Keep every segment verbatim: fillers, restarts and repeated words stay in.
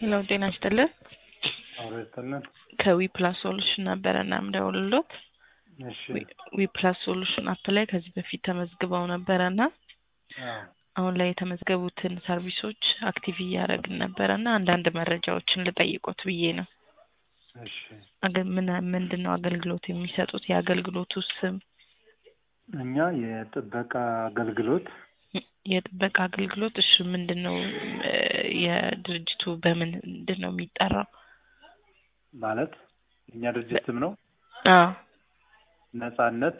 ሄሎ ጤና ይስጥልን አውርተናል ከዊ ፕላስ ሶሉሽን ነበርና ምደውልሎት እሺ ዊ ፕላስ ሶሉሽን አፕ ላይ ከዚህ በፊት ተመዝግበው ነበርና አዎ አሁን ላይ የተመዝገቡትን ሰርቪሶች አክቲቭ ያደረግን ነበርና አንዳንድ መረጃዎችን ልጠይቆት ብዬ ነው እሺ አገ ምን ምንድነው አገልግሎት የሚሰጡት የአገልግሎቱ ስም እኛ የጥበቃ አገልግሎት የጥበቃ አገልግሎት እሺ ምንድነው የድርጅቱ በምን ምንድነው የሚጠራው ማለት እኛ ድርጅትም ነው አዎ ነፃነት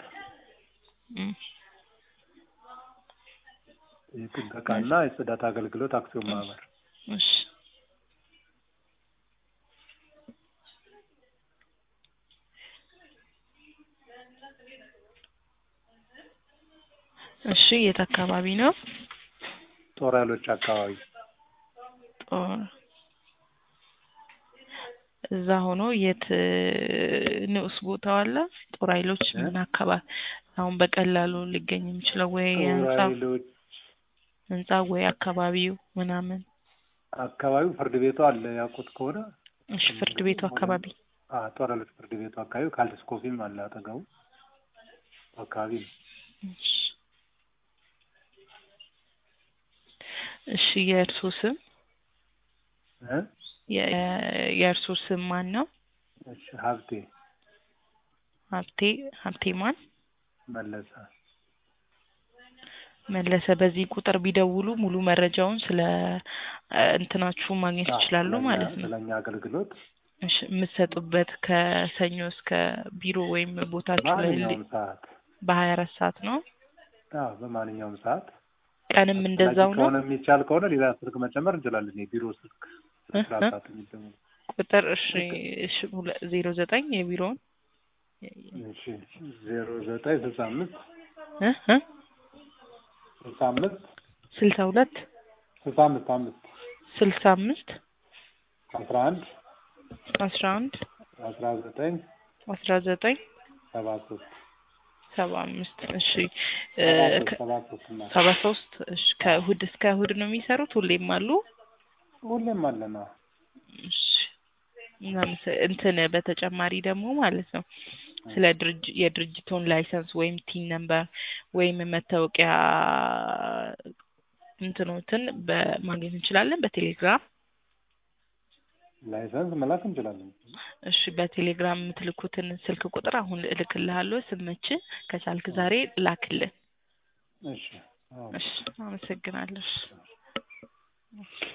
የጥበቃና የጽዳት አገልግሎት አክሲዮን ማህበር እሺ እሺ የት አካባቢ ነው ጦር ኃይሎች አካባቢ ጦር እዛ ሆኖ የት ንዑስ ቦታው አለ ጦር ኃይሎች ምን አካባቢ አሁን በቀላሉ ሊገኝ የሚችለው ወይ ህንጻ ህንጻ ወይ አካባቢው ምናምን አካባቢው ፍርድ ቤቱ አለ ያቁት ከሆነ እሺ ፍርድ ቤቱ አካባቢ አ ጦር ኃይሎች ፍርድ ቤቱ አካባቢ ካልዲስ ኮፊም አለ አጠገቡ አካባቢ እሺ እሺ የእርሶ ስም እ የእርሶ ስም ማን ነው እሺ ሀብቴ ሀብቴ ሀብቴ ማን መለሰ መለሰ በዚህ ቁጥር ቢደውሉ ሙሉ መረጃውን ስለ እንትናችሁ ማግኘት ይችላሉ ማለት ነው ስለኛ አገልግሎት እሺ የምትሰጡበት ከሰኞ እስከ ቢሮ ወይም ቦታችሁ ላይ በሀያ አራት ሰዓት ነው አዎ በማንኛውም ሰዓት ቀንም እንደዛው ነው ከሆነ የሚቻል ከሆነ ሌላ ስልክ መጨመር እንችላለን የቢሮ ስልክ ስልክ ቁጥር እሺ እሺ ዜሮ ዘጠኝ የቢሮውን እሺ ዜሮ ዘጠኝ ስልሳ አምስት እ እ ስልሳ አምስት ስልሳ ሁለት ስልሳ አምስት አምስት ስልሳ አምስት አስራ አንድ አስራ አንድ አስራ ዘጠኝ አስራ ዘጠኝ ሰባ ሶስት ሰባ አምስት እሺ ሰባ ሶስት እሺ ከእሑድ እስከ እሑድ ነው የሚሰሩት ሁሌም አሉ ሁሌም አለና እሺ እንትን በተጨማሪ ደግሞ ማለት ነው ስለ ድርጅት የድርጅቱን ላይሰንስ ወይም ቲን ነምበር ወይም መታወቂያ እንትኖትን በማግኘት እንችላለን በቴሌግራም ላይሰንስ መላክ እንችላለን እሺ በቴሌግራም የምትልኩትን ስልክ ቁጥር አሁን እልክልሃለሁ ስምች ከቻልክ ዛሬ ላክልን እሺ እሺ አመሰግናለሁ